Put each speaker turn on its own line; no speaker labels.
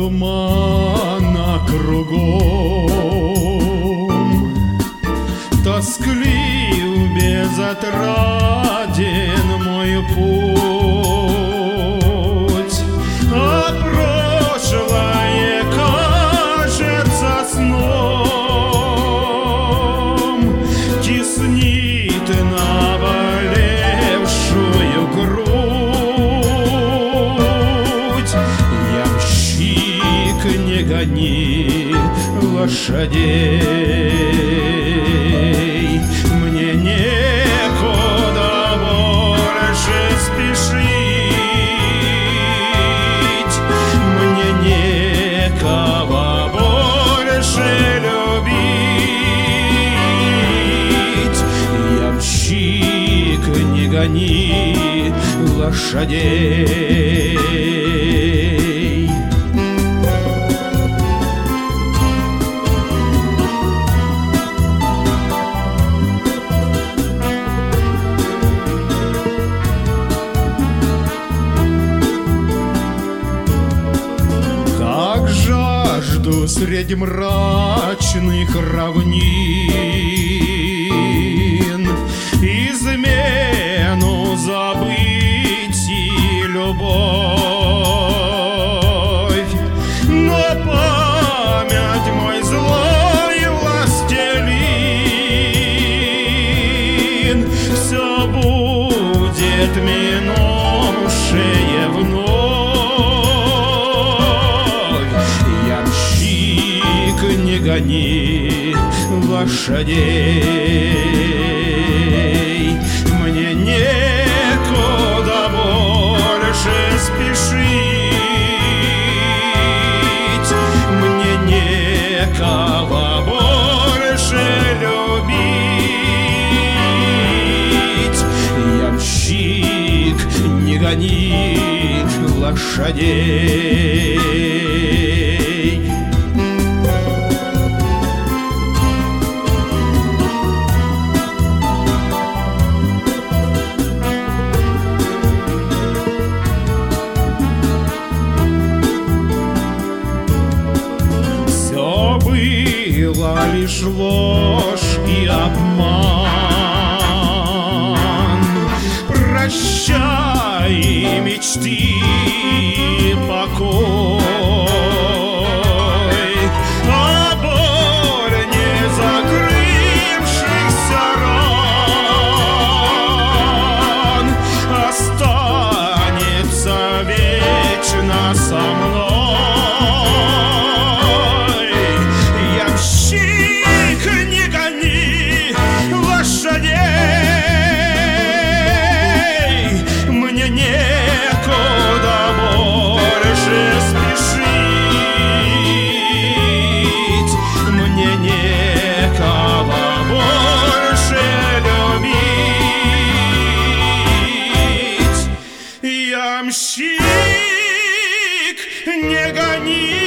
тумана кругом, тосклив, безотраден мой путь, а прошлое кажется сном, теснит наболевшую грудь. Ямщик, не гони лошадей, мне некуда больше спешить, мне некого больше любить. Ямщик, не гони лошадей. Среди мрачных равнин измену забыть и любовь, но память мой злой властелин все будет минувшее вновь. Не гони лошадей, мне некуда больше спешить, мне некого больше любить. Ямщик, не гони лошадей. Была лишь ложь и обман. Прощай, мечты, покой, а боль не закрывшихся ран останется вечно со мной. Мне некуда больше спешить, мне некого больше любить. Ямщик, не гони